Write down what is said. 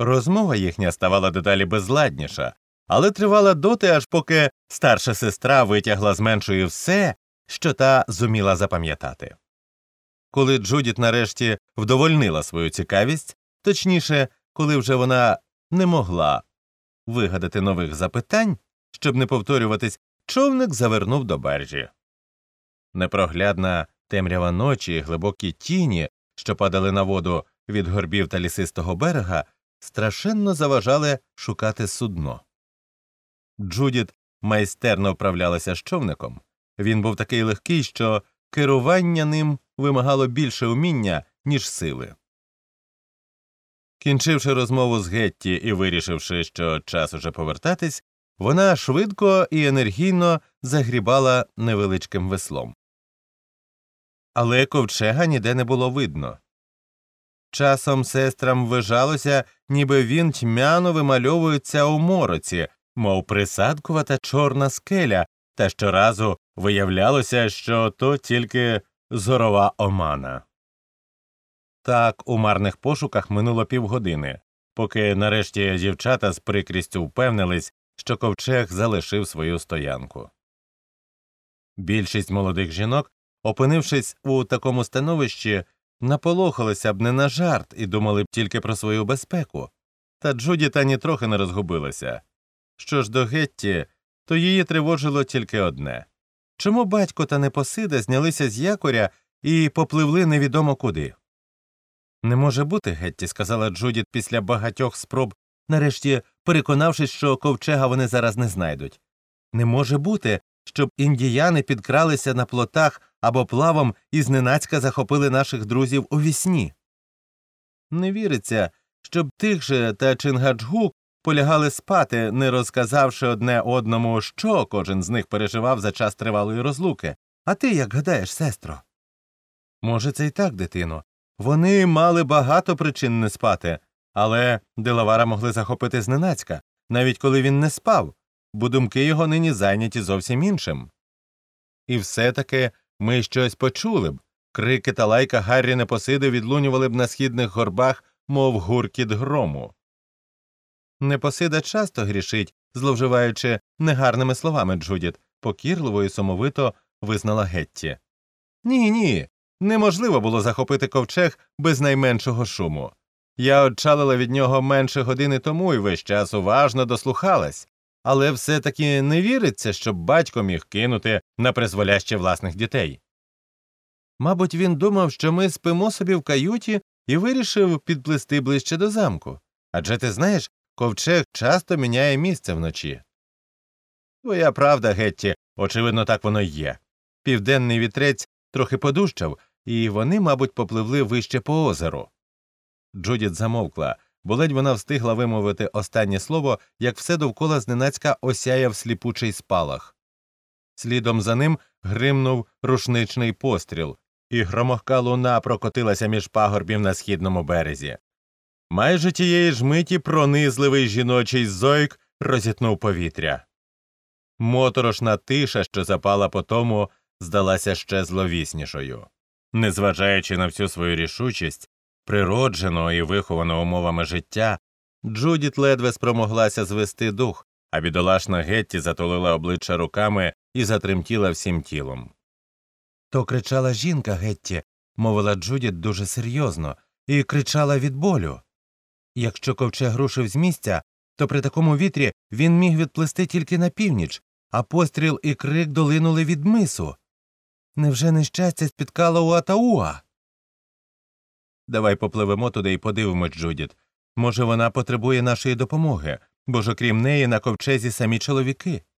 Розмова їхня ставала дедалі безладніша, але тривала доти, аж поки старша сестра витягла з меншої все, що та зуміла запам'ятати. Коли Джудіт нарешті вдовольнила свою цікавість, точніше, коли вже вона не могла вигадати нових запитань, щоб не повторюватись, човник завернув до бережі. Непроглядна темрява ночі і глибокі тіні, що падали на воду від горбів та лісистого берега, страшенно заважали шукати судно. Джудіт майстерно вправлялася з човником. Він був такий легкий, що керування ним вимагало більше уміння, ніж сили. Кінчивши розмову з Гетті і вирішивши, що час уже повертатись, вона швидко і енергійно загрібала невеличким веслом. Але ковчега ніде не було видно. Часом сестрам ввижалося, ніби він тьмяно вимальовується у мороці, мов присадкувата чорна скеля, та щоразу виявлялося, що то тільки зорова омана. Так у марних пошуках минуло півгодини, поки нарешті дівчата з прикрістю впевнились, що ковчег залишив свою стоянку. Більшість молодих жінок, опинившись у такому становищі, наполохалися б не на жарт і думали б тільки про свою безпеку. Та Джудіт ані трохи не розгубилася. Що ж до Гетті, то її тривожило тільки одне. Чому батько та Непосида знялися з якоря і попливли невідомо куди? «Не може бути, Гетті», – сказала Джудіт після багатьох спроб, нарешті переконавшись, що ковчега вони зараз не знайдуть. «Не може бути, щоб індіяни підкралися на плотах або плавом і зненацька захопили наших друзів у вісні. Не віриться, щоб Тихше та Чингаджгук полягали спати, не розказавши одне одному, що кожен з них переживав за час тривалої розлуки. А ти як гадаєш, сестро?» «Може, це й так, дитино. Вони мали багато причин не спати, але Делавара могли захопити зненацька, навіть коли він не спав, бо думки його нині зайняті зовсім іншим. І все-таки ми щось почули б. Крики та лайка Гаррі Непосиди відлунювали б на східних горбах, мов гуркіт грому». «Непосида часто грішить, зловживаючи негарними словами, Джудіт», – покірливо і сумовито визнала Гетті. «Ні, неможливо було захопити ковчег без найменшого шуму. Я одчалила від нього менше години тому і весь час уважно дослухалась, але все-таки не віриться, щоб батько міг кинути на призволяще власних дітей. Мабуть, він думав, що ми спимо собі в каюті і вирішив підплисти ближче до замку. Адже ти знаєш, ковчег часто міняє місце вночі». «Твоя правда, Гетті, очевидно, так воно й є. Південний вітрець трохи подужчав, і вони, мабуть, попливли вище по озеру». Джудіт замовкла, бо ледь вона встигла вимовити останнє слово, як все довкола зненацька осяяв сліпучий спалах. Слідом за ним гримнув рушничний постріл, і громохка луна прокотилася між пагорбів на східному березі. Майже тієї ж миті пронизливий жіночий зойк розітнув повітря. Моторошна тиша, що запала по тому, здалася ще зловіснішою. Незважаючи на всю свою рішучість, природженого і вихованого умовами життя, Джудіт ледве спромоглася звести дух, а бідолашна Гетті затулила обличчя руками і затремтіла всім тілом. «То кричала жінка, Гетті», – мовила Джудіт дуже серйозно, – «і кричала від болю. Якщо ковчег рушив з місця, то при такому вітрі він міг відплисти тільки на північ, а постріл і крик долинули від мису. Невже нещастя спіткало Уатауа?» «Давай попливемо туди і подивимось, Джудіт. Може, вона потребує нашої допомоги, бо ж окрім неї на ковчезі самі чоловіки».